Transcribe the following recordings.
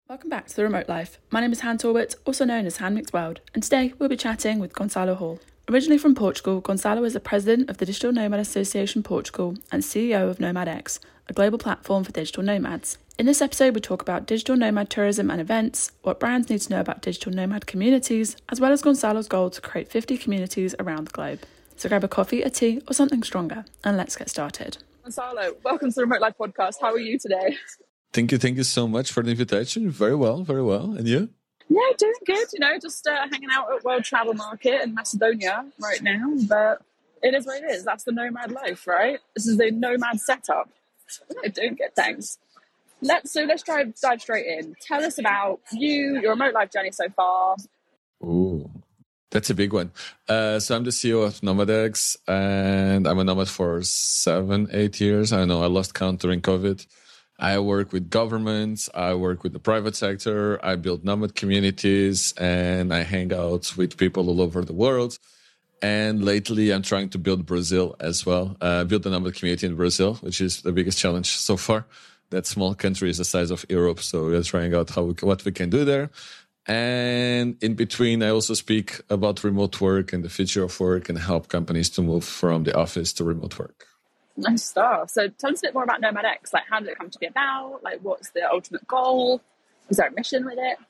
Welcome back to The Remote Life. My name is Han Talbot, also known as Han Mixed World, and today we'll be chatting with Gonçalo Hall. Originally from Portugal, Gonçalo is the president of the Digital Nomad Association Portugal and CEO of NomadX, a global platform for digital nomads. In this episode, we talk about digital nomad tourism and events, what brands need to know about digital nomad communities, as well as Gonçalo's goal to create 50 communities around the globe. So grab a coffee, a tea, or something stronger, and let's get started. Gonçalo, welcome to the Remote Life podcast. How are you today? Thank you so much for the invitation. Very well. And you? Yeah, doing good. Just hanging out at World Travel Market in Macedonia right now. But it is what it is. That's the nomad life, right? This is the nomad setup. Doing good, thanks. Let's dive straight in. Tell us about you, your remote life journey so far. Ooh, that's a big one. So I'm the CEO of NomadX, and I'm a nomad for 7-8 years. I don't know. I lost count during COVID. I work with governments, I work with the private sector, I build nomad communities, and I hang out with people all over the world. And lately, I'm trying to build Brazil as well, build a nomad community in Brazil, which is the biggest challenge so far. That small country is the size of Europe, so we're trying out what we can do there. And in between, I also speak about remote work and the future of work and help companies to move from the office to remote work. Nice stuff. So tell us a bit more about NomadX. Like, how did it come to be about? Like, what's the ultimate goal? Is there a mission with it?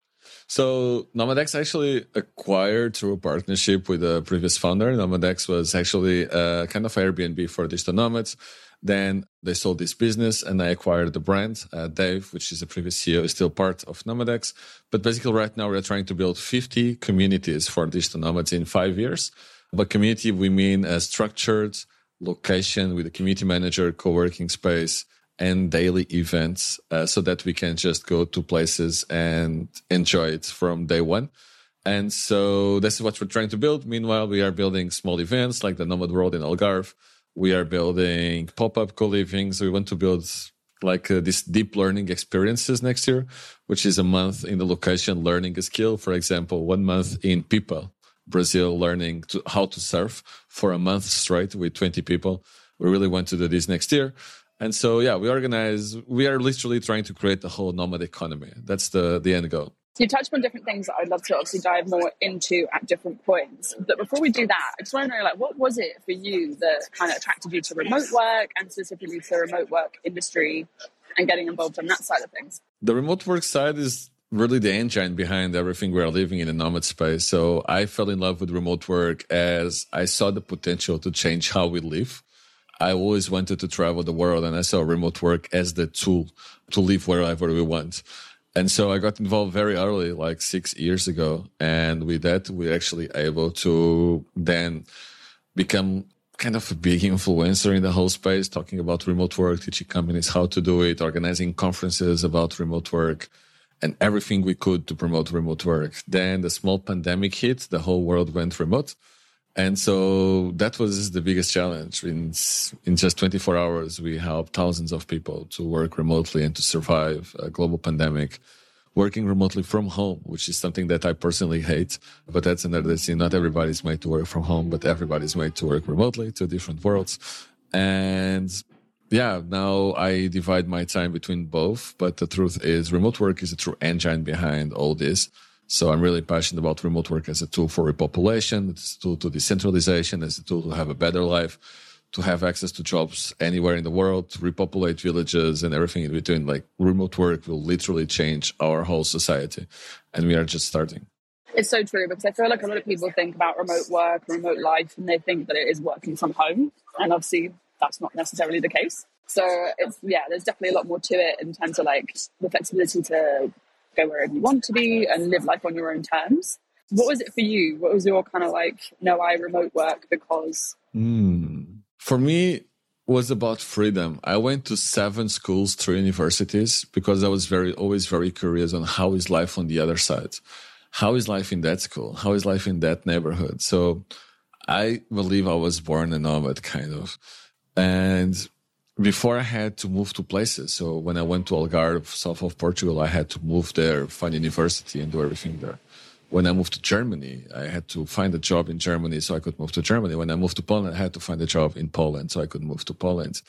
So NomadX actually acquired through a partnership with a previous founder. NomadX was actually kind of Airbnb for digital nomads. Then they sold this business and I acquired the brand. Dave, which is the previous CEO, is still part of NomadX. But basically right now we're trying to build 50 communities for digital nomads in 5 years. By community, we mean a structured location with a community manager, co-working space, and daily events so that we can just go to places and enjoy it from day one. And so this is what we're trying to build. Meanwhile, we are building small events like the Nomad World in Algarve. We are building pop-up co-livings. We want to build like these deep learning experiences next year, which is a month in the location learning a skill. For example, 1 month in Pipa, Brazil, learning how to surf for a month straight with 20 people. We really want to do this next year. And so, yeah, we are literally trying to create the whole nomad economy. That's the end goal. So you touched on different things that I'd love to obviously dive more into at different points. But before we do that, I just want to know, like, what was it for you that kind of attracted you to remote work and specifically to the remote work industry and getting involved on that side of things? The remote work side is really the engine behind everything we are living in a nomad space. So I fell in love with remote work as I saw the potential to change how we live. I always wanted to travel the world and I saw remote work as the tool to live wherever we want. And so I got involved very early, like 6 years ago. And with that, we're actually able to then become kind of a big influencer in the whole space, talking about remote work, teaching companies how to do it, organizing conferences about remote work, and everything we could to promote remote work. Then the small pandemic hit, the whole world went remote. And so that was the biggest challenge. In just 24 hours, we helped thousands of people to work remotely and to survive a global pandemic, working remotely from home, which is something that I personally hate. But that's another thing. Not everybody's made to work from home, but everybody's made to work remotely to different worlds. And yeah, now I divide my time between both. But the truth is remote work is a true engine behind all this. So I'm really passionate about remote work as a tool for repopulation, as a tool to decentralization, as a tool to have a better life, to have access to jobs anywhere in the world, to repopulate villages and everything in between. Like remote work will literally change our whole society. And we are just starting. It's so true because I feel like a lot of people think about remote work, remote life, and they think that it is working from home. And obviously that's not necessarily the case. So there's definitely a lot more to it in terms of like the flexibility to go wherever you want to be and live life on your own terms. What was it for you? What was your kind of like, no, I remote work because? For me, it was about freedom. I went to 7 schools, 3 universities, because I was always very curious on how is life on the other side. How is life in that school? How is life in that neighborhood? So I believe I was born a nomad kind of. And before I had to move to places. So when I went to Algarve, south of Portugal, I had to move there, find a university and do everything there. When I moved to Germany, I had to find a job in Germany so I could move to Germany. When I moved to Poland, I had to find a job in Poland so I could move to Poland.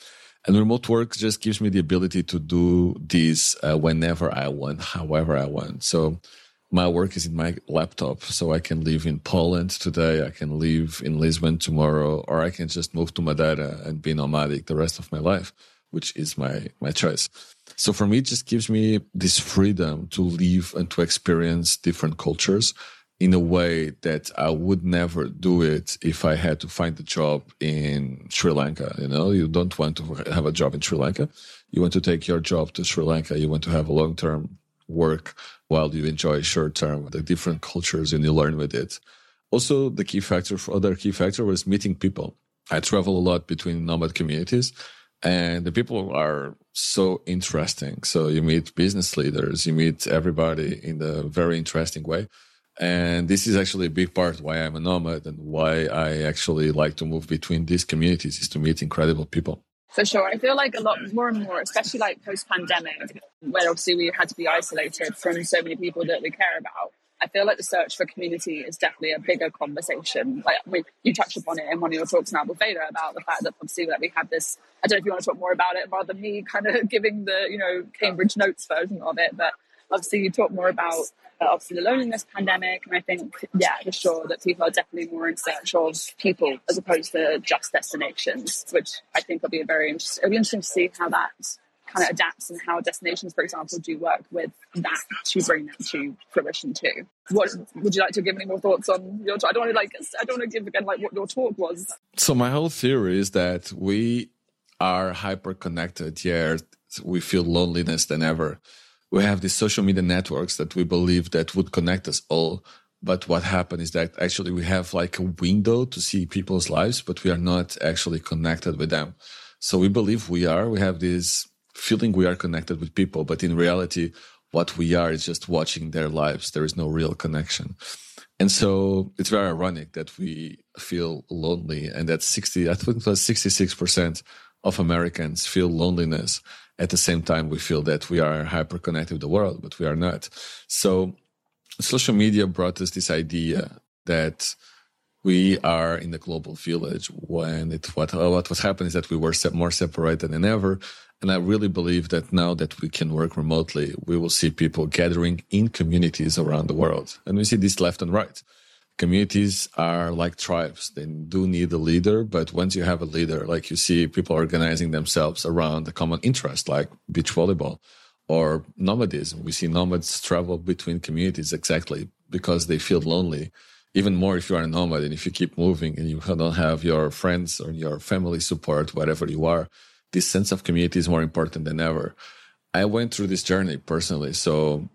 And remote work just gives me the ability to do this whenever I want, however I want. So my work is in my laptop, so I can live in Poland today, I can live in Lisbon tomorrow, or I can just move to Madeira and be nomadic the rest of my life, which is my choice. So for me, it just gives me this freedom to live and to experience different cultures in a way that I would never do it if I had to find a job in Sri Lanka. You know, you don't want to have a job in Sri Lanka. You want to take your job to Sri Lanka. You want to have a long-term work while you enjoy short-term, the different cultures, and you learn with it. Also, the other key factor was meeting people. I travel a lot between nomad communities, and the people are so interesting. So you meet business leaders, you meet everybody in a very interesting way. And this is actually a big part why I'm a nomad and why I actually like to move between these communities, is to meet incredible people. For sure. I feel like a lot more and more, especially like post-pandemic, where obviously we had to be isolated from so many people that we care about. I feel like the search for community is definitely a bigger conversation. Like you touched upon it in one of your talks now, Bufeda, about the fact that obviously that we have this, I don't know if you want to talk more about it rather than me kind of giving the, Cambridge Notes version of it, but obviously you talk more about obviously the loneliness pandemic, and I think, for sure that people are definitely more in search of people as opposed to just destinations, which I think will be it'll be interesting to see how that kind of adapts and how destinations, for example, do work with that to bring that to fruition too. What would you like to give any more thoughts on your talk? I don't want to give again like what your talk was. So my whole theory is that we are hyper connected, yet we feel loneliness than ever. We have these social media networks that we believe that would connect us all. But what happened is that actually we have like a window to see people's lives, but we are not actually connected with them. So we believe we have this feeling we are connected with people, but in reality, what we are is just watching their lives. There is no real connection. And so it's very ironic that we feel lonely, and that 66% of Americans feel loneliness. At the same time, we feel that we are hyper-connected with the world, but we are not. So social media brought us this idea that we are in the global village, when what was happening is that we were more separated than ever. And I really believe that now that we can work remotely, we will see people gathering in communities around the world. And we see this left and right. Communities are like tribes. They do need a leader, but once you have a leader, like you see people organizing themselves around a common interest, like beach volleyball or nomadism. We see nomads travel between communities exactly because they feel lonely. Even more if you are a nomad and if you keep moving and you don't have your friends or your family support, wherever you are, this sense of community is more important than ever. I went through this journey personally. So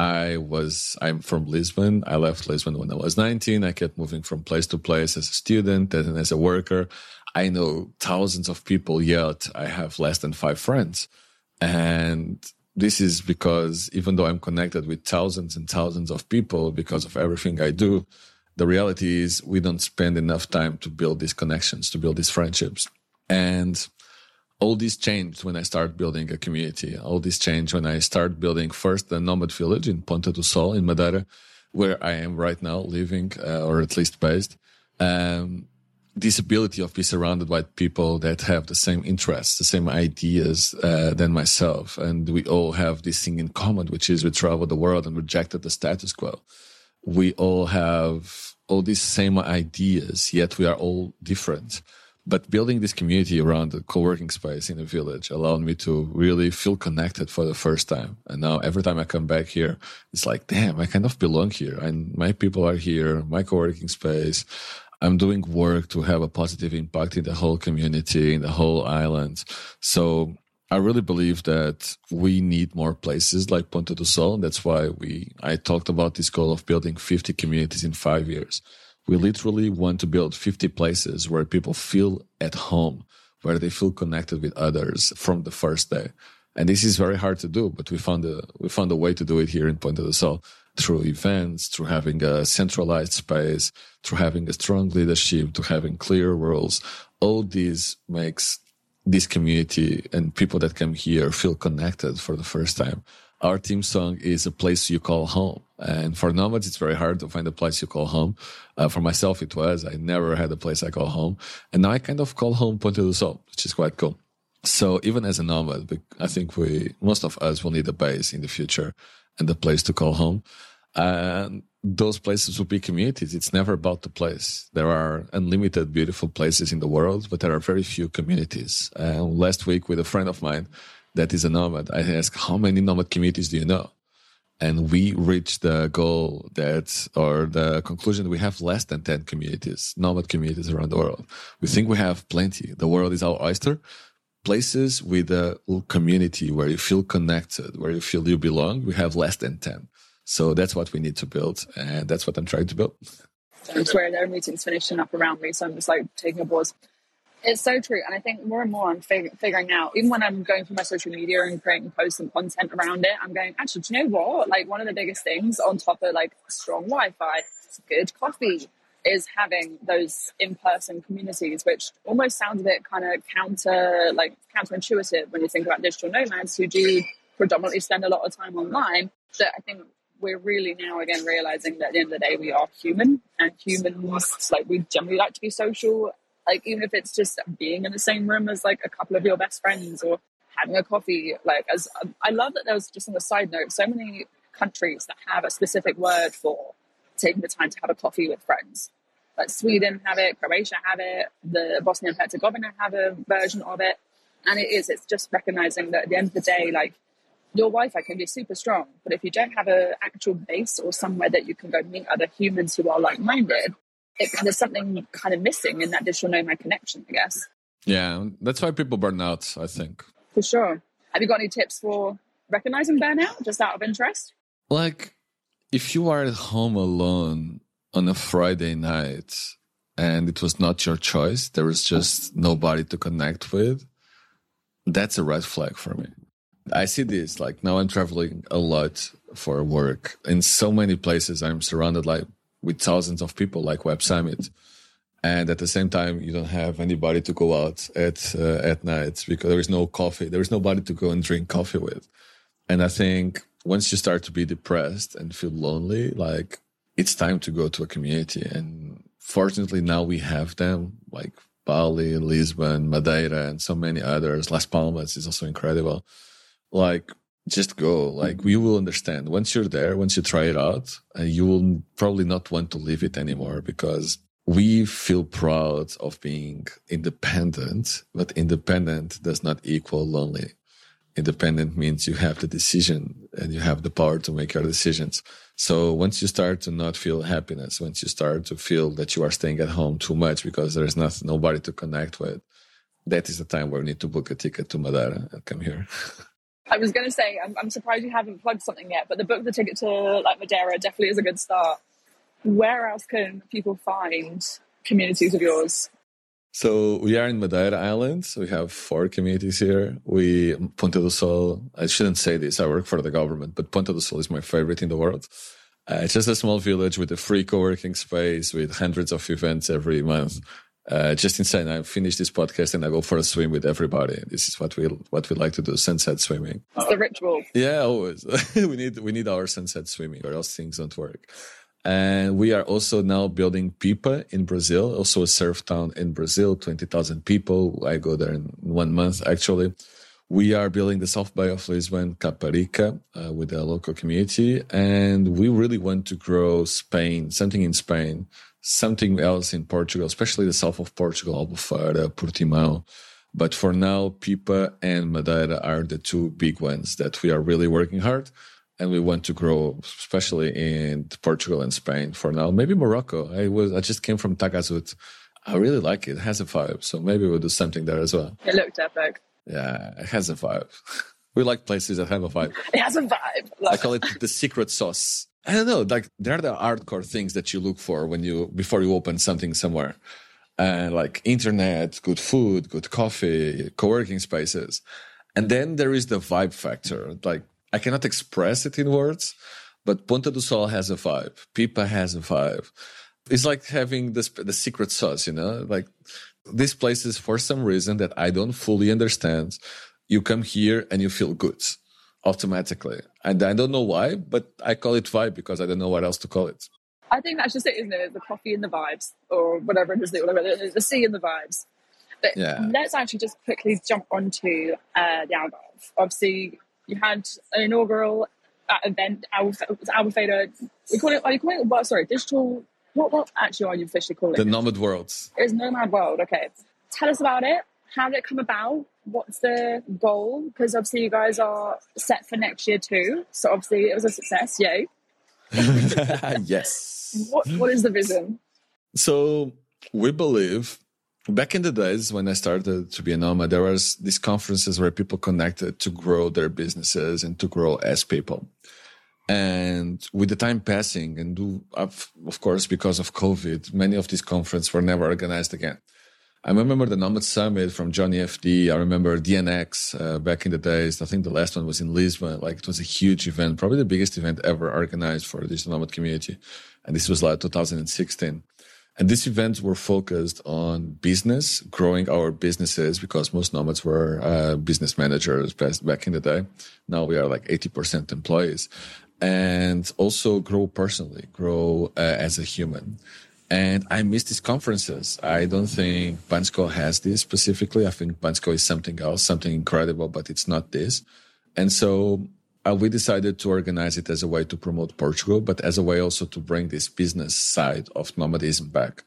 I'm from Lisbon. I left Lisbon when I was 19. I kept moving from place to place as a student and as a worker. I know thousands of people, yet I have less than 5 friends. And this is because even though I'm connected with thousands and thousands of people because of everything I do, the reality is we don't spend enough time to build these connections, to build these friendships. And all this changed when I started building a community. All this changed when I started building first the Nomad Village in Ponta do Sol in Madeira, where I am right now living, or at least based. This ability of being surrounded by people that have the same interests, the same ideas than myself. And we all have this thing in common, which is we travel the world and rejected the status quo. We all have all these same ideas, yet we are all different. But building this community around the co-working space in a village allowed me to really feel connected for the first time. And now every time I come back here, it's like, damn, I kind of belong here. And my people are here, my co-working space. I'm doing work to have a positive impact in the whole community, in the whole island. So I really believe that we need more places like Ponta do Sol. That's why I talked about this goal of building 50 communities in 5 years. We literally want to build 50 places where people feel at home, where they feel connected with others from the first day. And this is very hard to do, but we found a way to do it here in Ponta do Sol through events, through having a centralized space, through having a strong leadership, to having clear rules. All this makes this community and people that come here feel connected for the first time. Our team song is A Place You Call Home. And for nomads, it's very hard to find a place you call home. For myself, it was. I never had a place I call home. And now I kind of call home Ponta do Sol, which is quite cool. So even as a nomad, I think most of us will need a base in the future and a place to call home. And those places will be communities. It's never about the place. There are unlimited beautiful places in the world, but there are very few communities. Last week with a friend of mine that is a nomad, I asked, how many nomad communities do you know? And we reached the goal the conclusion that we have less than 10 communities, nomad communities around the world. We think we have plenty. The world is our oyster. Places with a community where you feel connected, where you feel you belong, we have less than 10. So that's what we need to build, and that's what I'm trying to build. I'm swearing there are meetings finishing up around me, so I'm just like taking a pause. It's so true, and I think more and more I'm figuring out, even when I'm going through my social media and creating posts and content around it, I'm going, actually, do you know what? Like, one of the biggest things on top of like strong Wi-Fi, good coffee, is having those in-person communities, which almost sounds a bit kind of counterintuitive when you think about digital nomads who do predominantly spend a lot of time online. But I think we're really now again realizing that at the end of the day we are human, and humans, like, we generally like to be social, like even if it's just being in the same room as like a couple of your best friends or having a coffee. Like, as I love that there was, just on the side note, so many countries that have a specific word for taking the time to have a coffee with friends. Like Sweden have it, Croatia have it, the Bosnia and Herzegovina have a version of it. And it's just recognizing that at the end of the day, like, your Wi-Fi can be super strong, but if you don't have an actual base or somewhere that you can go meet other humans who are like-minded, there's something kind of missing in that digital nomad connection, I guess. Yeah, that's why people burn out, I think. For sure. Have you got any tips for recognizing burnout, just out of interest? Like, if you are at home alone on a Friday night and it was not your choice, there was just nobody to connect with, that's a red flag for me. I see this, like, now I'm traveling a lot for work. In so many places, I'm surrounded with thousands of people, like Web Summit. And at the same time, you don't have anybody to go out at night because there is no coffee. There is nobody to go and drink coffee with. And I think once you start to be depressed and feel lonely, like, it's time to go to a community. And fortunately, now we have them, like Bali, Lisbon, Madeira, and so many others. Las Palmas is also incredible. Like, just go. Like, you will understand. Once you're there, once you try it out, you will probably not want to leave it anymore, because we feel proud of being independent, but independent does not equal lonely. Independent means you have the decision and you have the power to make your decisions. So once you start to not feel happiness, once you start to feel that you are staying at home too much because there is nobody to connect with, that is the time where you need to book a ticket to Madeira and come here. I was going to say, I'm surprised you haven't plugged something yet, but the book the ticket to like Madeira definitely is a good start. Where else can people find communities of yours? So we are in Madeira Island. So we have 4 communities here. Ponta do Sol, I shouldn't say this, I work for the government, but Ponta do Sol is my favorite in the world. It's just a small village with a free co-working space with hundreds of events every month. Just insane. I finish this podcast and I go for a swim with everybody. This is what we like to do, sunset swimming. It's the ritual. Yeah, always. we need our sunset swimming, or else things don't work. And we are also now building Pipa in Brazil, also a surf town in Brazil, 20,000 people. I go there in 1 month, actually. We are building the South Bay of Lisbon, Caparica, with the local community. And we really want to grow Spain, something in Spain, something else in Portugal, especially the south of Portugal, Albufeira, Portimão. But for now, Pipa and Madeira are the 2 big ones that we are really working hard. And we want to grow, especially in Portugal and Spain for now. Maybe Morocco. I just came from Tagazut. I really like it. It has a vibe. So maybe we'll do something there as well. It looked epic. Yeah, it has a vibe. We like places that have a vibe. It has a vibe. I call it the secret sauce. I don't know. Like, there are the hardcore things that you look for before you open something somewhere. Like internet, good food, good coffee, co-working spaces. And then there is the vibe factor. Like, I cannot express it in words, but Ponta do Sol has a vibe. Pipa has a vibe. It's like having the secret sauce, you know? Like, these places, for some reason that I don't fully understand, you come here and you feel good automatically. And I don't know why, but I call it vibe because I don't know what else to call it. I think that's just it, isn't it? The coffee and the vibes, or whatever it is, the sea and the vibes. But Yeah. let's actually just quickly jump onto the Algarve. Obviously, you had an inaugural event, Alba Theta. Are you calling it, well, sorry, digital, what actually are you officially calling The it? Nomad Worlds. It's Nomad World, okay. Tell us about it. How did it come about? What's the goal? Because obviously you guys are set for next year too. So obviously it was a success, yay. Yes. What is the vision? So we believe back in the days when I started to be a nomad, there was these conferences where people connected to grow their businesses and to grow as people. And with the time passing and of course, because of COVID, many of these conferences were never organized again. I remember the Nomad Summit from Johnny FD. I remember DNX back in the days. I think the last one was in Lisbon. Like it was a huge event, probably the biggest event ever organized for the digital nomad community. And this was like 2016. And these events were focused on business, growing our businesses, because most nomads were business managers back in the day. Now we are like 80% employees. And also grow personally, grow as a human. And I miss these conferences. I don't think Bansko has this specifically. I think Bansko is something else, something incredible, but it's not this. And so we decided to organize it as a way to promote Portugal, but as a way also to bring this business side of nomadism back.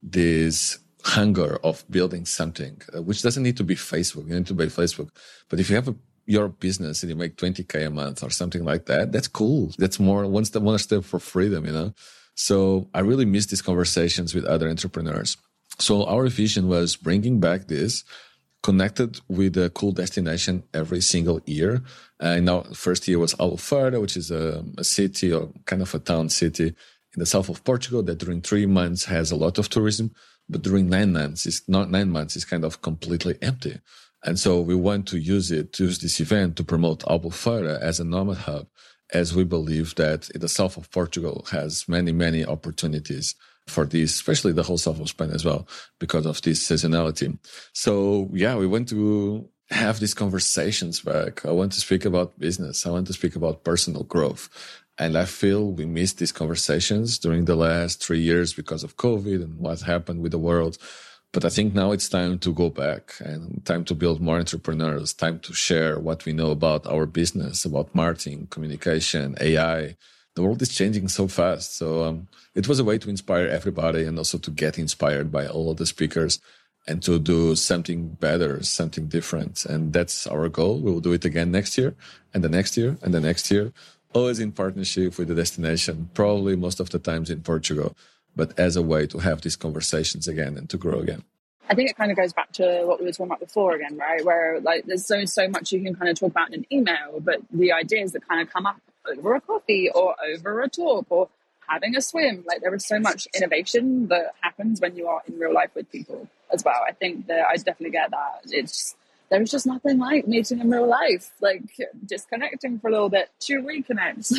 This hunger of building something, which doesn't need to be Facebook. You need to be Facebook. But if you have your business and you make 20K a month or something like that, that's cool. That's more one step for freedom, you know? So I really miss these conversations with other entrepreneurs. So our vision was bringing back this, connected with a cool destination every single year. And our first year was Albufeira, which is a city or kind of a town city in the south of Portugal that during 3 months has a lot of tourism, but during 9 months, it's kind of completely empty. And so we want to use this event to promote Albufeira as a nomad hub, as we believe that the south of Portugal has many, many opportunities for this, especially the whole south of Spain as well, because of this seasonality. So yeah, we want to have these conversations back. I want to speak about business. I want to speak about personal growth. And I feel we missed these conversations during the last 3 years because of COVID and what happened with the world. But I think now it's time to go back and time to build more entrepreneurs, time to share what we know about our business, about marketing, communication, AI. The world is changing so fast. So it was a way to inspire everybody and also to get inspired by all of the speakers and to do something better, something different. And that's our goal. We will do it again next year and the next year and the next year, always in partnership with the destination, probably most of the times in Portugal, but as a way to have these conversations again and to grow again. I think it kind of goes back to what we were talking about before again, right? Where like there's so much you can kind of talk about in an email, but the ideas that kind of come up over a coffee or over a talk or having a swim, like there is so much innovation that happens when you are in real life with people as well. I think that I definitely get that. There's just nothing like meeting in real life, like disconnecting for a little bit to reconnect.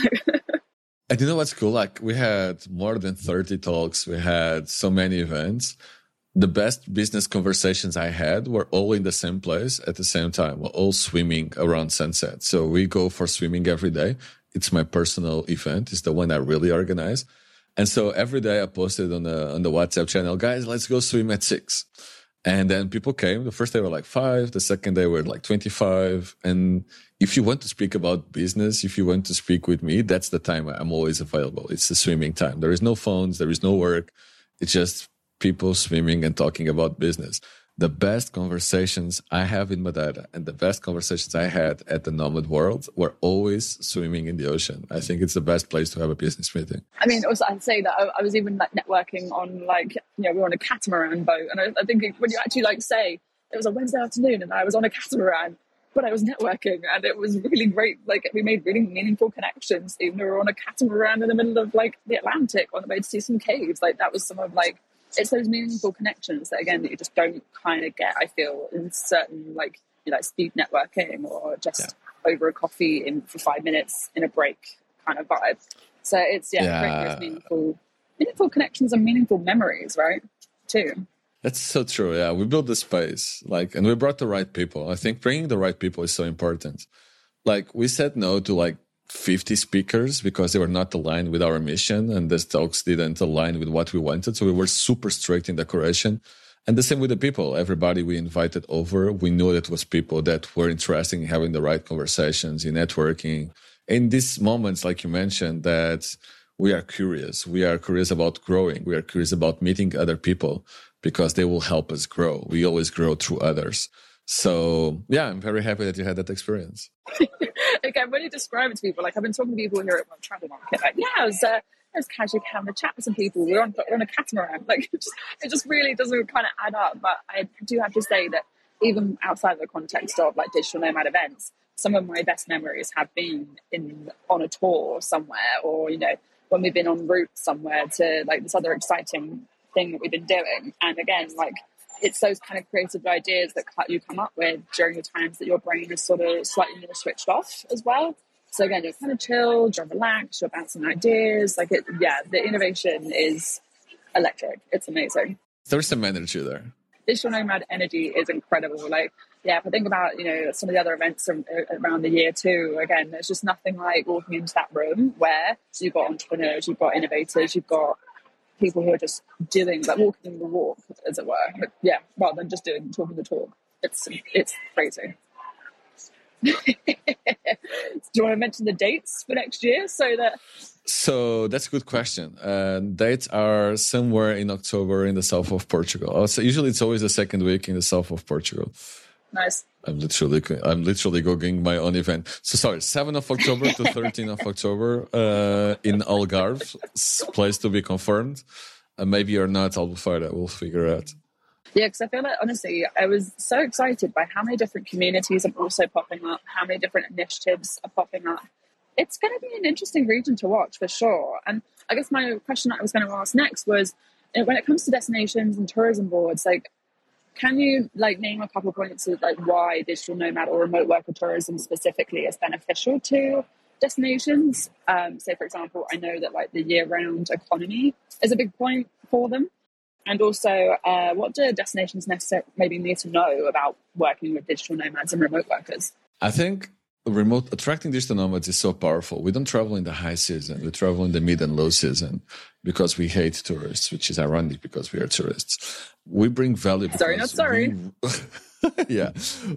And you know what's cool? Like we had more than 30 talks. We had so many events. The best business conversations I had were all in the same place at the same time. We're all swimming around sunset. So we go for swimming every day. It's my personal event. It's the one I really organize. And so every day I posted on the WhatsApp channel, guys, let's go swim at 6. And then people came. The first day were like 5. The second day were like 25. And if you want to speak about business, if you want to speak with me, that's the time I'm always available. It's the swimming time. There is no phones. There is no work. It's just people swimming and talking about business. The best conversations I have in Madeira and the best conversations I had at the Nomad World were always swimming in the ocean. I think it's the best place to have a business meeting. I mean, also I'd say that I was even like networking on like, we were on a catamaran boat. And I think when you actually like say it was a Wednesday afternoon and I was on a catamaran, but I was networking and it was really great. Like we made really meaningful connections. Even though we were on a catamaran in the middle of like the Atlantic on the way to see some caves. Like that was some of like, it's those meaningful connections that again that you just don't kind of get, I feel, in certain like speed networking or just over a coffee for 5 minutes in a break kind of vibe. So it's creating those meaningful connections and meaningful memories, right? Too. That's so true. Yeah, we built the space, and we brought the right people. I think bringing the right people is so important. Like we said no to like 50 speakers because they were not aligned with our mission and these talks didn't align with what we wanted. So we were super strict in the curation. And the same with the people. Everybody we invited over, we knew that was people that were interested in having the right conversations, in networking. In these moments, like you mentioned, that we are curious. We are curious about growing. We are curious about meeting other people because they will help us grow. We always grow through others. So, yeah, I'm very happy that you had that experience. Again, when you describe it to people, like I've been talking to people here at Travel Market, like, yeah, I was casually having a chat with some people. We're on a catamaran. Like, it just really doesn't kind of add up. But I do have to say that even outside of the context of like digital nomad events, some of my best memories have been on a tour somewhere, or, you know, when we've been en route somewhere to like this other exciting thing that we've been doing. And again, like, it's those kind of creative ideas that you come up with during the times that your brain is sort of slightly more switched off as well. So again, you're kind of chilled, you're relaxed, you're bouncing ideas. Like, the innovation is electric. It's amazing. There's some energy there. Digital nomad energy is incredible. Like, yeah, if I think about, you know, some of the other events around the year too, again, there's just nothing like walking into that room where you've got entrepreneurs, you've got innovators, you've got people who are just doing, like, walking the walk, as it were. But yeah, rather than just talking the talk. It's crazy. Do you want to mention the dates for next year? So that's a good question. Dates are somewhere in October in the south of Portugal. So usually it's always the second week in the south of Portugal. Nice. I'm literally googling my own event. So sorry, 7th of October to 13th of October in Algarve, place to be confirmed. Maybe or not, I'll find out. We'll figure out. Yeah, because I feel like, honestly, I was so excited by how many different communities are also popping up, how many different initiatives are popping up. It's going to be an interesting region to watch for sure. And I guess my question that I was going to ask next was, when it comes to destinations and tourism boards, like, can you like name a couple of points of like why digital nomad or remote worker tourism specifically is beneficial to destinations? Say, for example, I know that like the year-round economy is a big point for them. And also, what do destinations maybe need to know about working with digital nomads and remote workers? I think attracting digital nomads is so powerful. We don't travel in the high season. We travel in the mid and low season because we hate tourists, which is ironic because we are tourists. We bring value. Sorry, not sorry. Yeah.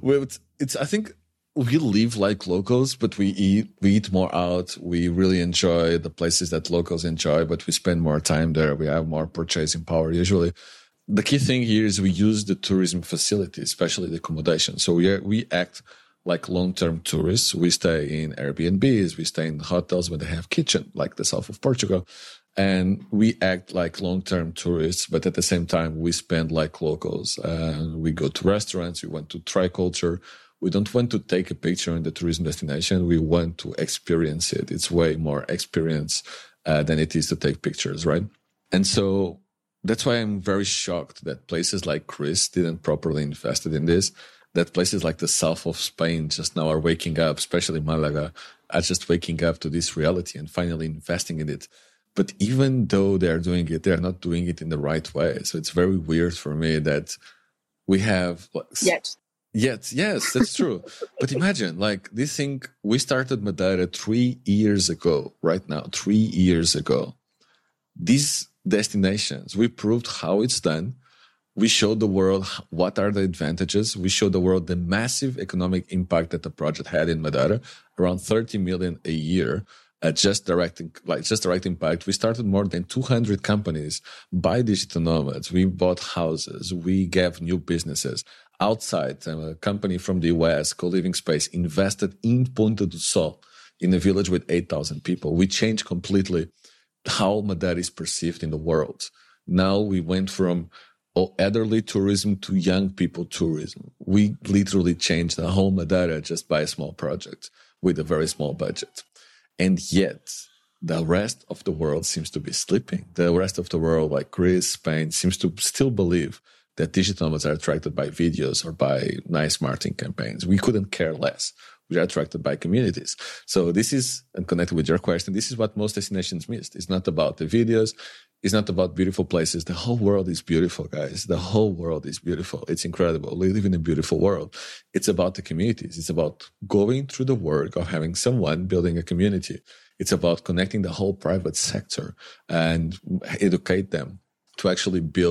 I think we live like locals, but we eat more out. We really enjoy the places that locals enjoy, but we spend more time there. We have more purchasing power usually. The key thing here is we use the tourism facility, especially the accommodation. So we act like long-term tourists. We stay in Airbnbs, we stay in hotels where they have kitchen, like the south of Portugal. And we act like long-term tourists, but at the same time, we spend like locals. We go to restaurants, we want to try culture. We don't want to take a picture in the tourism destination. We want to experience it. It's way more experience than it is to take pictures, right? And so that's why I'm very shocked that places like Greece didn't properly invest in this. That places like the south of Spain just now are waking up, especially Malaga, are just waking up to this reality and finally investing in it. But even though they're doing it, they're not doing it in the right way. So it's very weird for me that we have... Yes, that's true. But imagine, like, this thing, we started Madeira 3 years ago, right now, 3 years ago. These destinations, we proved how it's done. We showed the world what are the advantages. We showed the world the massive economic impact that the project had in Madeira, around 30 million a year. Just direct impact. We started more than 200 companies by digital nomads. We bought houses. We gave new businesses outside. A company from the US, Co-Living Space, invested in Ponta do Sol, in a village with 8,000 people. We changed completely how Madeira is perceived in the world. Now we went from elderly tourism to young people tourism. We literally changed the whole Madeira just by a small project with a very small budget. And yet, the rest of the world seems to be sleeping. The rest of the world, like Greece, Spain, seems to still believe that digital nomads are attracted by videos or by nice marketing campaigns. We couldn't care less. We are attracted by communities. So this is, and connected with your question, this is what most destinations missed. It's not about the videos. It's not about beautiful places. The whole world is beautiful, guys. The whole world is beautiful. It's incredible. We live in a beautiful world. It's about the communities. It's about going through the work of having someone building a community. It's about connecting the whole private sector and educate them to actually build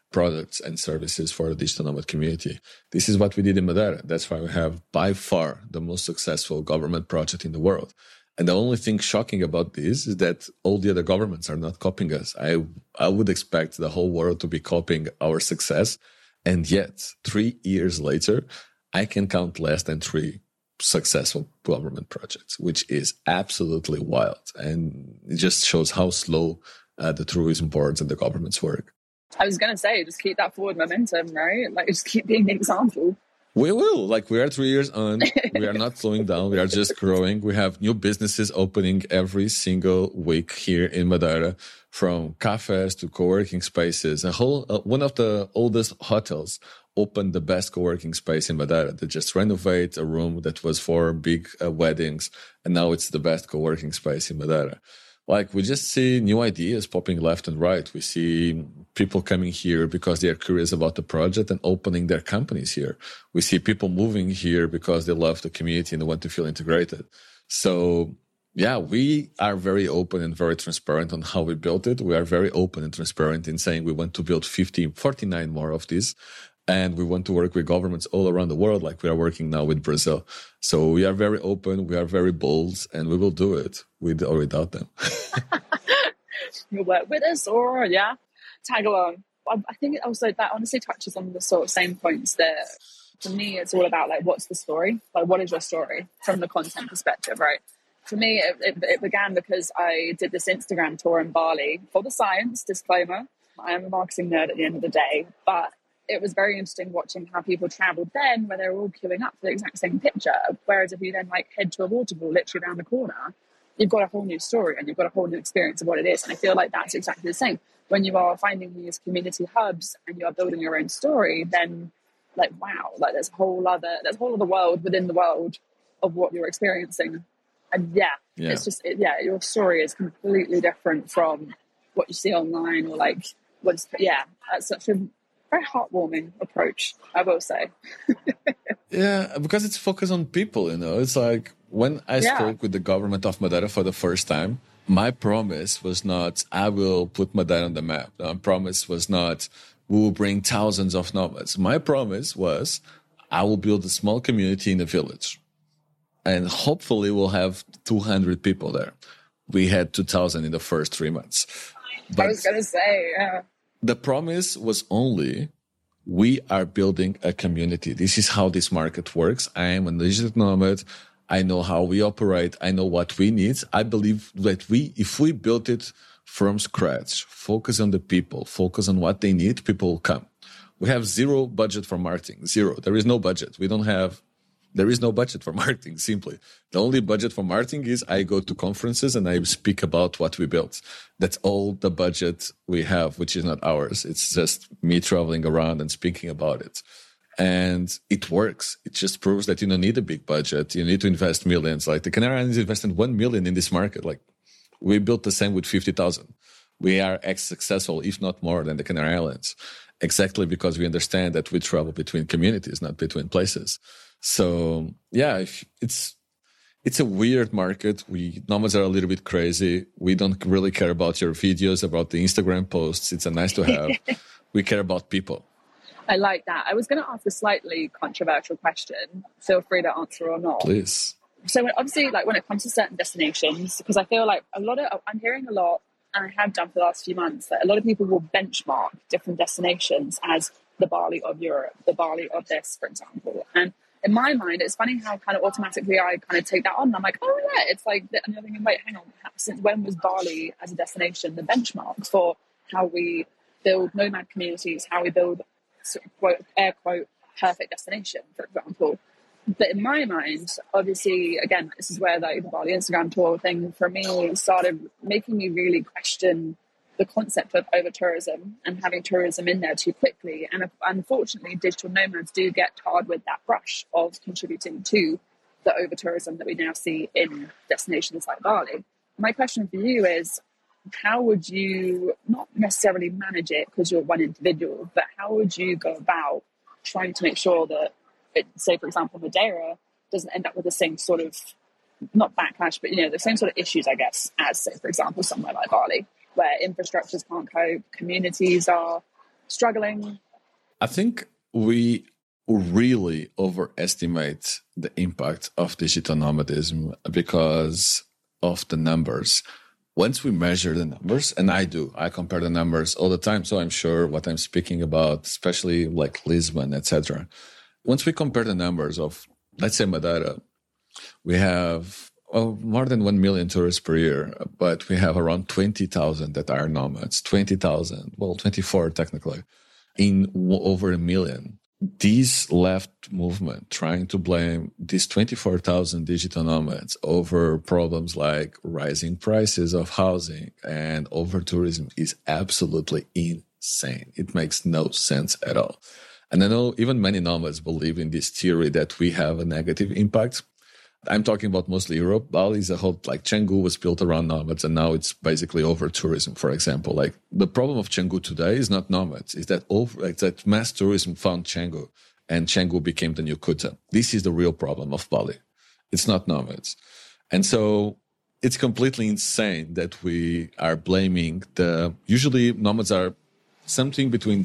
products and services for the digital nomad community. This is what we did in Madeira. That's why we have by far the most successful government project in the world. And the only thing shocking about this is that all the other governments are not copying us. I would expect the whole world to be copying our success. And yet, 3 years later, I can count less than 3 successful government projects, which is absolutely wild. And it just shows how slow the tourism boards and the governments work. I was going to say, just keep that forward momentum, right? Like, just keep being the example. We will. Like, we are 3 years on. We are not slowing down. We are just growing. We have new businesses opening every single week here in Madeira, from cafes to co-working spaces. One of the oldest hotels opened the best co-working space in Madeira. They just renovate a room that was for big weddings, and now it's the best co-working space in Madeira. Like, we just see new ideas popping left and right. We see people coming here because they are curious about the project and opening their companies here. We see people moving here because they love the community and they want to feel integrated. So, yeah, we are very open and very transparent on how we built it. We are very open and transparent in saying we want to build 49 more of these. And we want to work with governments all around the world, like we are working now with Brazil. So we are very open, we are very bold, and we will do it with or without them. You'll work with us, or tag along. I think also that honestly touches on the sort of same points that, for me, it's all about, like, what's the story? Like, what is your story from the content perspective, right? For me, it began because I did this Instagram tour in Bali for the science, disclaimer. I am a marketing nerd at the end of the day, but it was very interesting watching how people traveled then, where they were all queuing up for the exact same picture. Whereas if you then head to a waterfall literally around the corner, you've got a whole new story and you've got a whole new experience of what it is. And I feel like that's exactly the same. When you are finding these community hubs and you are building your own story, then, like, wow, like there's a whole other world within the world of what you're experiencing. And it's just, your story is completely different from what you see online, or like, that's such a very heartwarming approach, I will say. Yeah, because it's focused on people, It's like, when I spoke with the government of Madeira for the first time, my promise was not, I will put Madeira on the map. My promise was not, we will bring thousands of nomads. My promise was, I will build a small community in a village. And hopefully we'll have 200 people there. We had 2,000 in the first 3 months. But I was going to say, the promise was only, we are building a community. This is how this market works. I am a digital nomad. I know how we operate. I know what we need. I believe that if we build it from scratch, focus on the people, focus on what they need, people will come. We have zero budget for marketing. Zero. There is no budget. There is no budget for marketing, simply. The only budget for marketing is I go to conferences and I speak about what we built. That's all the budget we have, which is not ours. It's just me traveling around and speaking about it. And it works. It just proves that you don't need a big budget. You need to invest millions. Like, the Canary Islands invested 1 million in this market. Like, we built the same with 50,000. We are as successful, if not more, than the Canary Islands. Exactly because we understand that we travel between communities, not between places. So, it's a weird market. Nomads are a little bit crazy. We don't really care about your videos, about the Instagram posts. It's a nice to have. We care about people. I like that. I was going to ask a slightly controversial question. Feel free to answer or not. Please. So obviously, like, when it comes to certain destinations, because I feel like I'm hearing a lot, and I have done for the last few months, that a lot of people will benchmark different destinations as the Bali of Europe, the Bali of this, for example. And in my mind, it's funny how kind of automatically I kind of take that on. And I'm like, oh yeah, it's like, and you're thinking, wait, hang on, since when was Bali as a destination the benchmark for how we build nomad communities, how we build, quote, air quote, perfect destination, for example? But in my mind, obviously, again, this is where the Bali Instagram tour thing for me started making me really question the concept of over-tourism and having tourism in there too quickly. And unfortunately, digital nomads do get tarred with that brush of contributing to the over-tourism that we now see in destinations like Bali. My question for you is, how would you not necessarily manage it because you're one individual, but how would you go about trying to make sure that, say, for example, Madeira doesn't end up with the same sort of, not backlash, but, the same sort of issues, I guess, as, say, for example, somewhere like Bali, where infrastructures can't cope, communities are struggling? I think we really overestimate the impact of digital nomadism because of the numbers. Once we measure the numbers, and I compare the numbers all the time, so I'm sure what I'm speaking about, especially like Lisbon, etc. Once we compare the numbers of, let's say, Madeira, we have more than 1 million tourists per year, but we have around 20,000 that are nomads, 20,000, well, 24 technically, in over a million. This left movement trying to blame these 24,000 digital nomads over problems like rising prices of housing and over tourism is absolutely insane. It makes no sense at all. And I know even many nomads believe in this theory that we have a negative impact. I'm talking about mostly Europe. Bali is a whole, like Canggu was built around nomads and now it's basically over tourism, for example. Like the problem of Canggu today is not nomads, is that that mass tourism found Canggu and Canggu became the new Kuta. This is the real problem of Bali. It's not nomads. And so it's completely insane that we are blaming usually nomads are something between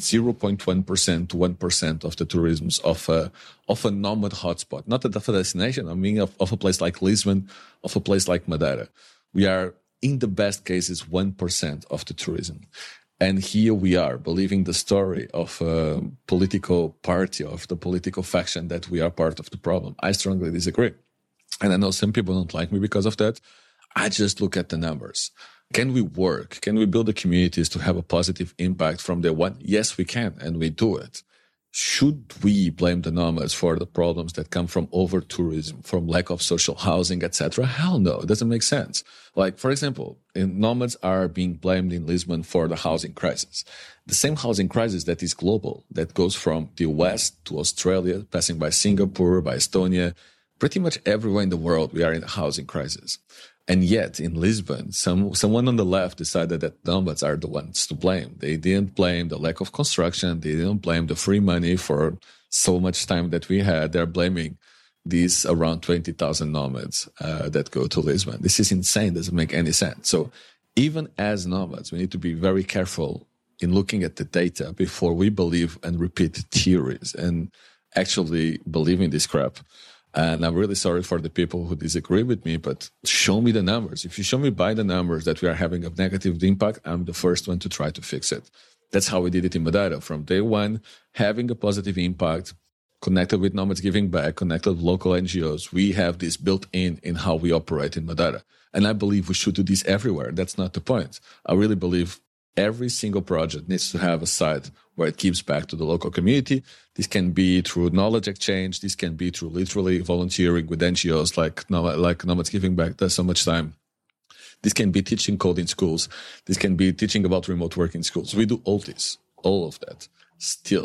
0.1% to 1% of the tourism of a nomad hotspot, not of a destination. I mean, of a place like Lisbon, of a place like Madeira. We are, in the best cases, 1% of the tourism. And here we are believing the story of a political party, of the political faction that we are part of the problem. I strongly disagree. And I know some people don't like me because of that. I just look at the numbers. Can we work? Can we build the communities to have a positive impact from day one? Yes, we can, and we do it. Should we blame the nomads for the problems that come from over-tourism, from lack of social housing, etc.? Hell no, it doesn't make sense. Like, for example, nomads are being blamed in Lisbon for the housing crisis. The same housing crisis that is global, that goes from the West to Australia, passing by Singapore, by Estonia, pretty much everywhere in the world, we are in a housing crisis. And yet, in Lisbon, someone on the left decided that nomads are the ones to blame. They didn't blame the lack of construction. They didn't blame the free money for so much time that we had. They're blaming these around 20,000 nomads that go to Lisbon. This is insane. Doesn't make any sense. So even as nomads, we need to be very careful in looking at the data before we believe and repeat theories and actually believe in this crap. And I'm really sorry for the people who disagree with me, but show me the numbers. If you show me by the numbers that we are having a negative impact, I'm the first one to try to fix it. That's how we did it in Madeira. From day one, having a positive impact, connected with nomads giving back, connected with local NGOs. We have this built in how we operate in Madeira. And I believe we should do this everywhere. That's not the point. I really believe every single project needs to have a side where it gives back to the local community. This can be through knowledge exchange. This can be through literally volunteering with NGOs like Nomads Giving Back does so much time. This can be teaching code in schools. This can be teaching about remote work in schools. We do all this, all of that. Still,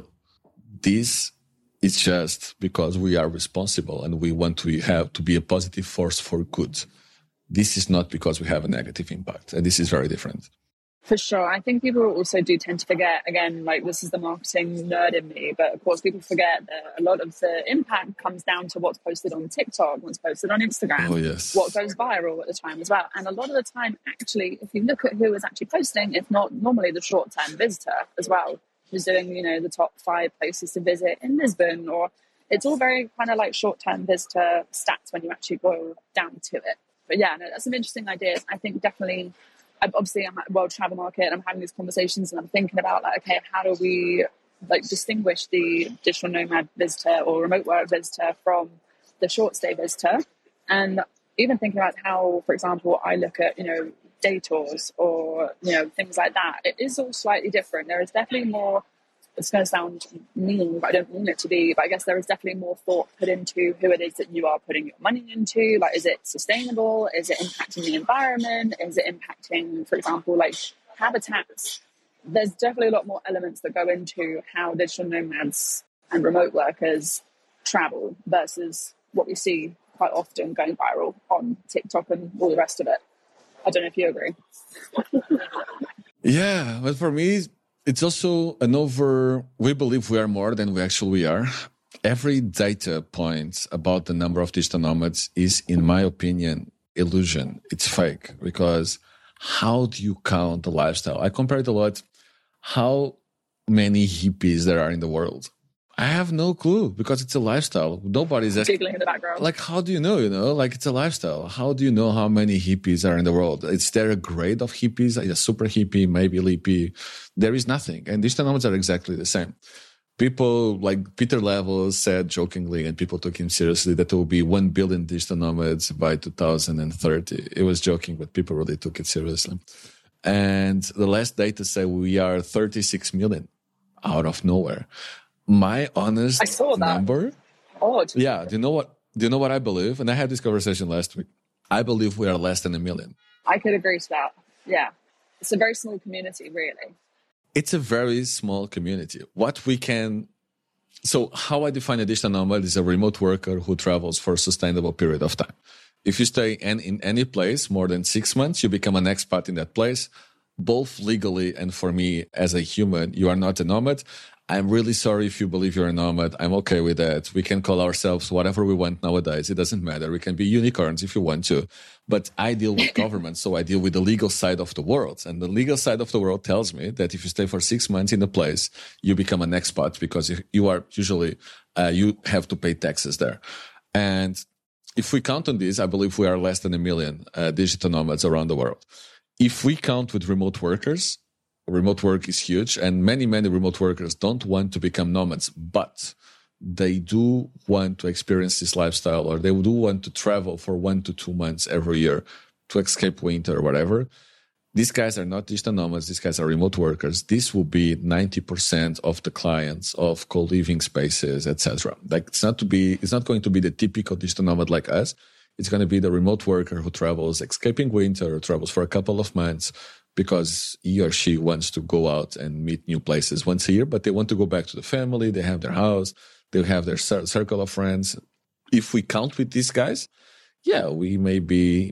this is just because we are responsible and we want to have to be a positive force for good. This is not because we have a negative impact. And this is very different. For sure. I think people also do tend to forget, again, like this is the marketing nerd in me, but of course people forget that a lot of the impact comes down to what's posted on TikTok, what's posted on Instagram, what goes viral at the time as well. And a lot of the time, actually, if you look at who is actually posting, it's not normally the short-term visitor as well, who's doing, the top 5 places to visit in Lisbon, or it's all very kind of like short-term visitor stats when you actually boil down to it. But yeah, no, that's some interesting ideas. I think definitely... Obviously, I'm at World Travel Market and I'm having these conversations and I'm thinking about okay, how do we distinguish the digital nomad visitor or remote work visitor from the short stay visitor? And even thinking about how, for example, I look at, day tours or, things like that. It is all slightly different. There is definitely more, it's going to sound mean, but I don't mean it to be, but I guess there is definitely more thought put into who it is that you are putting your money into. Like, is it sustainable? Is it impacting the environment? Is it impacting, for example, habitats? There's definitely a lot more elements that go into how digital nomads and remote workers travel versus what we see quite often going viral on TikTok and all the rest of it. I don't know if you agree. Yeah, but for me, it's also we believe we are more than we actually are. Every data point about the number of digital nomads is, in my opinion, illusion. It's fake, because how do you count the lifestyle? I compare it a lot. How many hippies there are in the world? I have no clue because it's a lifestyle. Nobody's giggling in the background. Like, how do you know? Like it's a lifestyle. How do you know how many hippies are in the world? Is there a grade of hippies? A super hippie, maybe hippie? There is nothing. And digital nomads are exactly the same. People like Peter Level said jokingly, and people took him seriously, that there will be 1 billion digital nomads by 2030. It was joking, but people really took it seriously. And the last data said we are 36 million out of nowhere. My honest number. Odd. Yeah. Do you know what I believe? And I had this conversation last week. I believe we are less than 1 million. I could agree to that. Yeah. It's a very small community, really. It's a very small community. So how I define a digital nomad is a remote worker who travels for a sustainable period of time. If you stay in any place more than 6 months, you become an expat in that place, both legally and for me as a human, you are not a nomad. I'm really sorry if you believe you're a nomad. I'm okay with that. We can call ourselves whatever we want nowadays. It doesn't matter. We can be unicorns if you want to. But I deal with government, so I deal with the legal side of the world. And the legal side of the world tells me that if you stay for 6 months in a place, you become an expat because you are usually, you have to pay taxes there. And if we count on this, I believe we are less than 1 million digital nomads around the world. If we count with remote workers, remote work is huge, and many remote workers don't want to become nomads, but they do want to experience this lifestyle, or they do want to travel for 1 to 2 months every year to escape winter or whatever. These guys are not digital nomads. These guys are remote workers. This will be 90% of the clients of co-living spaces, etc. Like it's not going to be the typical digital nomad like us. It's going to be the remote worker who travels, escaping winter, or travels for a couple of months because he or she wants to go out and meet new places once a year, but they want to go back to the family. They have their house. They have their circle of friends. If we count with these guys, yeah, we may be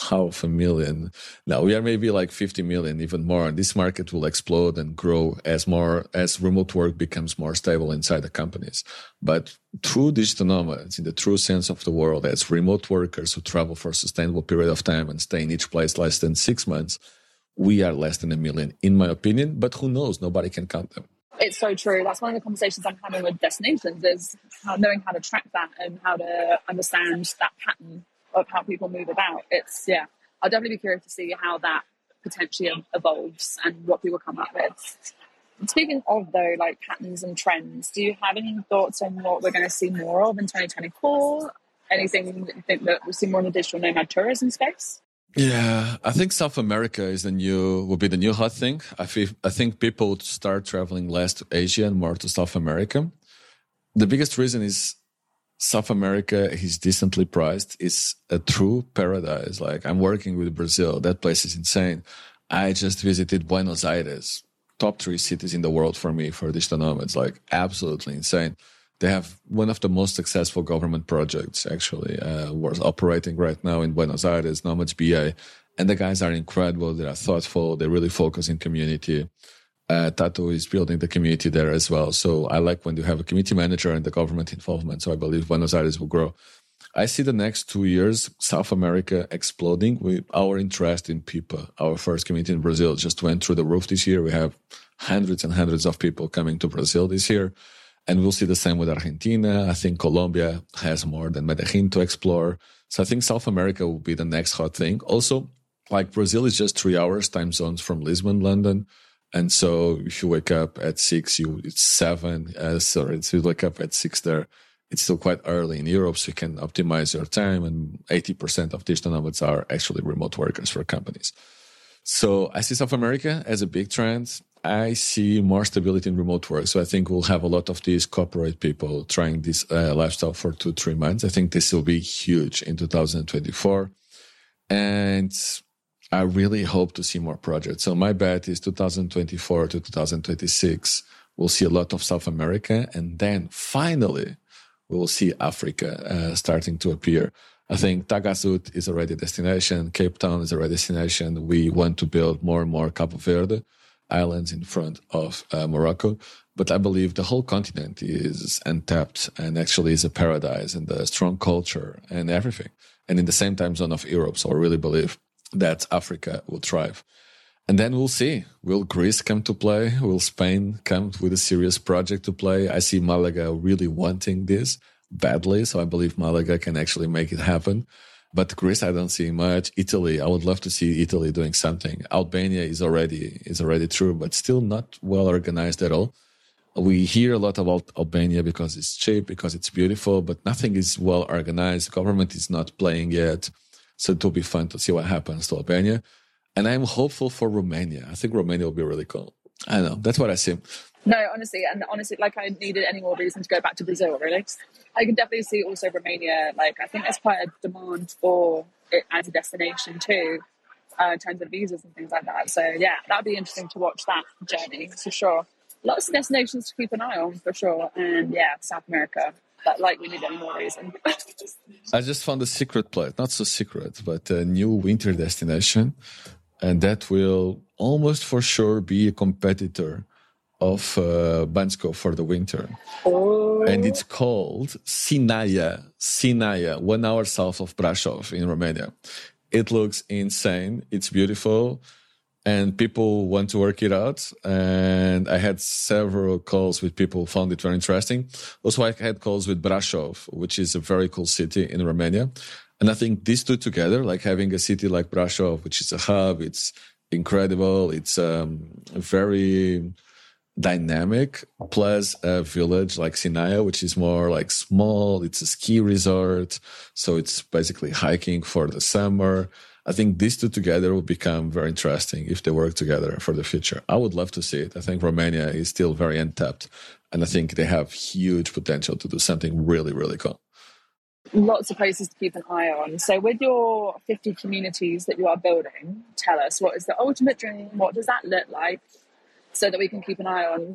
500,000. Now we are maybe like 50 million, even more. And this market will explode and grow as remote work becomes more stable inside the companies. But true digital nomads, in the true sense of the word, as remote workers who travel for a sustainable period of time and stay in each place less than 6 months, we are less than 1 million, in my opinion. But who knows? Nobody can count them. It's so true. That's one of the conversations I'm having with destinations, is knowing how to track that and how to understand that pattern of how people move about. I'll definitely be curious to see how that potentially evolves and what people come up with. Speaking of though, like patterns and trends, do you have any thoughts on what we're going to see more of in 2024? Anything that you think that we'll see more in the digital nomad tourism space? Yeah, I think South America will be the new hot thing. I think people would start traveling less to Asia and more to South America. The biggest reason is South America is decently priced. It's a true paradise. Like I'm working with Brazil. That place is insane. I just visited Buenos Aires, top 3 cities in the world for me, for digital nomads, like absolutely insane. They have one of the most successful government projects actually was operating right now in Buenos Aires, Nomads BA. And the guys are incredible. They are thoughtful. They really focus in community. Tato is building the community there as well. So I like when you have a community manager and the government involvement. So I believe Buenos Aires will grow. I see the next 2 years, South America exploding with our interest in people. Our first community in Brazil just went through the roof this year. We have hundreds and hundreds of people coming to Brazil this year. And we'll see the same with Argentina. I think Colombia has more than Medellin to explore. So I think South America will be the next hot thing. Also, like Brazil is just 3 hours time zones from Lisbon, London. And so if you wake up at 6, it's 7. So you wake up at 6 there. It's still quite early in Europe, so you can optimize your time. And 80% of digital nomads are actually remote workers for companies. So I see South America as a big trend. I see more stability in remote work. So I think we'll have a lot of these corporate people trying this lifestyle for 2-3 months. I think this will be huge in 2024. And I really hope to see more projects. So my bet is 2024 to 2026, we'll see a lot of South America. And then finally, we will see Africa starting to appear. I think Tagazout is already a destination. Cape Town is already a destination. We want to build more and more Cabo Verde islands in front of Morocco. But I believe the whole continent is untapped and actually is a paradise and a strong culture and everything. And in the same time zone of Europe. So I really believe that Africa will thrive. And then we'll see. Will Greece come to play? Will Spain come with a serious project to play? I see Malaga really wanting this badly, so I believe Malaga can actually make it happen. But Greece, I don't see much. Italy, I would love to see Italy doing something. Albania is already true, but still not well organized at all. We hear a lot about Albania because it's cheap, because it's beautiful, but nothing is well organized. The government is not playing yet. So it will be fun to see what happens to Albania. And I'm hopeful for Romania. I think Romania will be really cool. I don't know. That's what I see. No, honestly, like I needed any more reason to go back to Brazil, really. I can definitely see also Romania, like I think there's quite a demand for it as a destination too, in terms of visas and things like that. So yeah, that'd be interesting to watch that journey for sure. Lots of destinations to keep an eye on for sure. And yeah, South America. But like we need any more reason. I just found a secret place, not so secret, but a new winter destination. And that will almost for sure be a competitor of Bansko for the winter. Oh. And it's called Sinaia, 1 hour south of Brasov in Romania. It looks insane. It's beautiful. And people want to work it out. And I had several calls with people who found it very interesting. Also, I had calls with Brasov, which is a very cool city in Romania. And I think these two together, like having a city like Brasov, which is a hub, it's incredible. It's very dynamic, plus a village like Sinaia, which is more like small. It's a ski resort. So it's basically hiking for the summer. I think these two together will become very interesting if they work together for the future. I would love to see it. I think Romania is still very untapped. And I think they have huge potential to do something really, really cool. Lots of places to keep an eye on. So with your 50 communities that you are building, tell us, what is the ultimate dream? What does that look like so that we can keep an eye on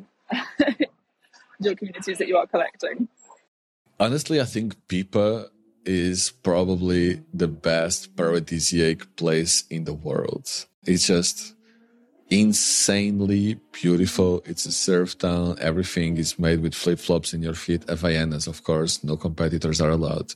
your communities that you are collecting? Honestly, I think Pipa is probably the best paradisiac place in the world. It's just insanely beautiful. It's a surf town. Everything is made with flip-flops in your feet. Havaianas, of course. No competitors are allowed.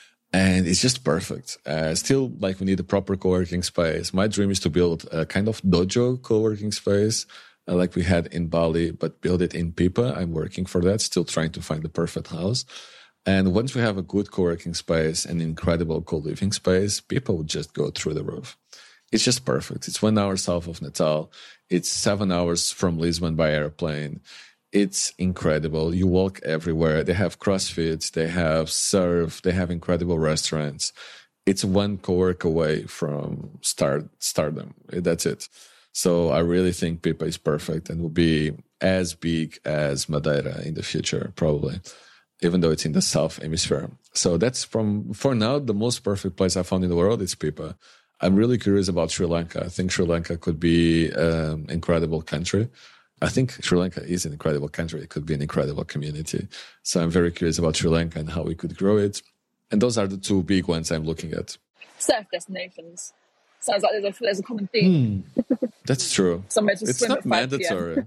And it's just perfect. Still, like, we need a proper co-working space. My dream is to build a kind of dojo co-working space like we had in Bali, but build it in Pipa. I'm working for that, still trying to find the perfect house. And once we have a good co-working space and incredible co-living space, people would just go through the roof. It's just perfect. It's 1 hour south of Natal. It's 7 hours from Lisbon by airplane. It's incredible. You walk everywhere. They have CrossFit. They have surf. They have incredible restaurants. It's one co-work away from stardom. That's it. So I really think Pipa is perfect and will be as big as Madeira in the future, probably, even though it's in the South Hemisphere. So that's for now, the most perfect place I found in the world is Pipa. I'm really curious about Sri Lanka. I think Sri Lanka could be an incredible country. I think Sri Lanka is an incredible country. It could be an incredible community. So I'm very curious about Sri Lanka and how we could grow it. And those are the two big ones I'm looking at. Surf destinations. Sounds like there's a common theme. That's true. Somewhere to it's swim not at 5 mandatory.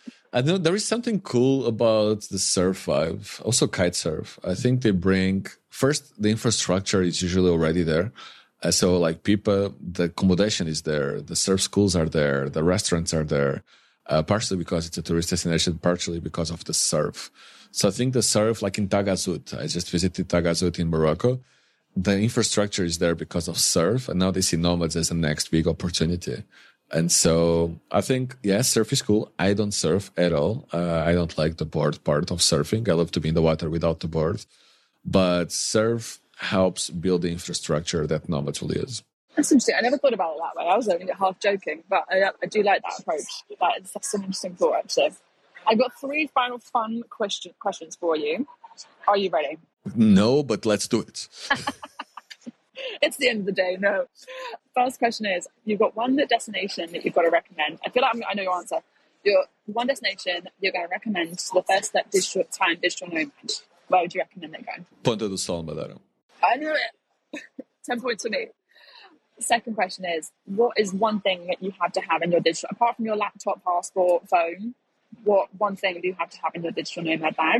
I know there is something cool about the surf vibe. Also kite surf. I think they bring, first, the infrastructure is usually already there. So like Pipa, the accommodation is there. The surf schools are there. The restaurants are there. Partially because it's a tourist destination, partially because of the surf. So I think the surf, like in Tagazout, I just visited Tagazout in Morocco. The infrastructure is there because of surf, and now they see nomads as the next big opportunity. And so I think, yes, surf is cool. I don't surf at all. I don't like the board part of surfing. I love to be in the water without the board. But surf helps build the infrastructure that nomads will use. That's interesting. I never thought about it that way. I was only half joking, but I do like that approach. That's an interesting thought, actually. I've got 3 final fun questions for you. Are you ready? No, but let's do it. It's the end of the day, no. First question is, you've got one destination that you've got to recommend. I feel like I know your answer. Your one destination you're going to recommend to the first time digital nomad. Where would you recommend they go? Ponta do Sol, Madeira. I knew it. 10 points for me. The second question is, what is one thing that you have to have in your digital, apart from your laptop, passport, phone, what one thing do you have to have in your digital nomad bag?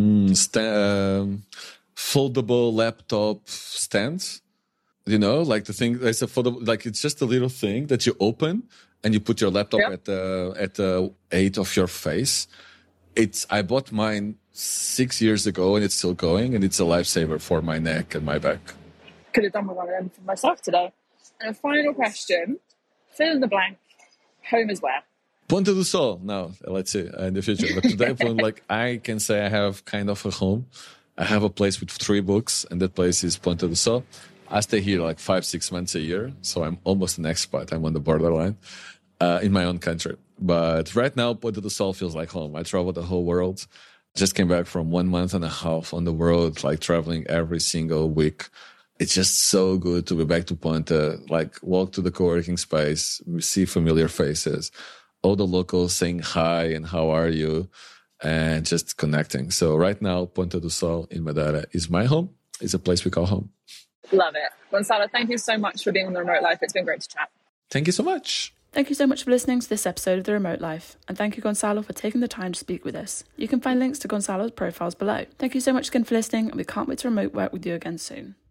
Foldable laptop stand. You know, like the thing, it's a foldable, like it's just a little thing that you open and you put your laptop Yeah. at the height of your face. I bought mine 6 years ago, and it's still going, and it's a lifesaver for my neck and my back. Could have done with one of them for myself today. And a final question, fill in the blank, home is where? Ponta do Sol. Now, let's see in the future. But today, I can say I have kind of a home. I have a place with 3 books, and that place is Ponta do Sol. I stay here like 5-6 months a year, so I'm almost an expat. I'm on the borderline in my own country. But right now, Ponta do Sol feels like home. I travel the whole world. Just came back from 1.5 months on the road, like traveling every single week. It's just so good to be back to Ponta, like walk to the co-working space, see familiar faces, all the locals saying hi and how are you, and just connecting. So right now, Ponta do Sol in Madeira is my home. It's a place we call home. Love it. Gonçalo, thank you so much for being on The Remote Life. It's been great to chat. Thank you so much. Thank you so much for listening to this episode of The Remote Life, and thank you, Gonçalo, for taking the time to speak with us. You can find links to Gonçalo's profiles below. Thank you so much again for listening, and we can't wait to remote work with you again soon.